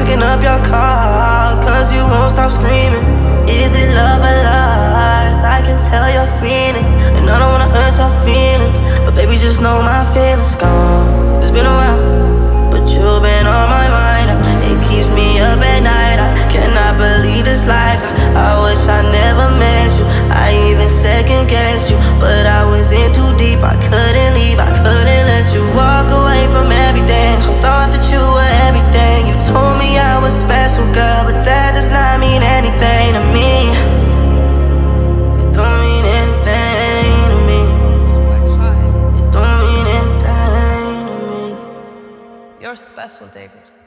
picking up your calls, cause you won't stop screaming. Is it love or lust? I can tell you're feeling, and I don't wanna hurt your feelings, but baby, just know my feelings gone. It's been a while, but you've been on my mind. It keeps me up at night. I cannot believe this life. I wish I never met you. I even second guessed you, but I was in too deep. I couldn't leave, I couldn't let you walk away from everything. I thought that you were everything. You told me I was special, girl, but that does not mean anything to me. It don't mean anything to me. It don't mean anything to me. You're special, David.